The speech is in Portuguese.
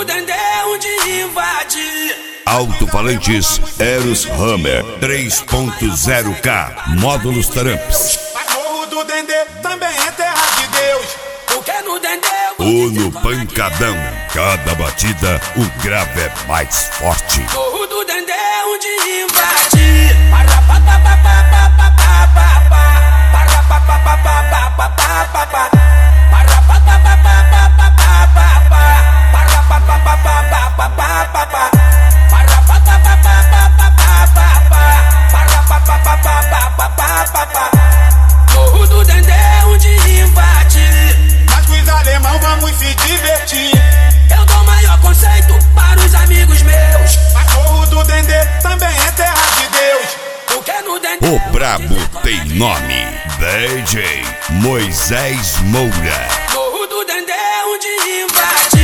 Dendê onde invade. Alto-falantes Eros Hammer 3.0K Módulos Tramps. Mas Morro do Dendê também é terra de Deus. Porque no Dendê Ou no pancadão, cada batida o grave é mais forte. Morro do Dendê onde invade. Morro do Dendê onde invade. Mas com os alemão vamos se divertir. Eu dou maior conceito para os amigos meus. Mas Morro do Dendê também é terra de Deus. Porque no Dendê O brabo tem nome, DJ Moisés Moura. Morro do Dendê onde invade.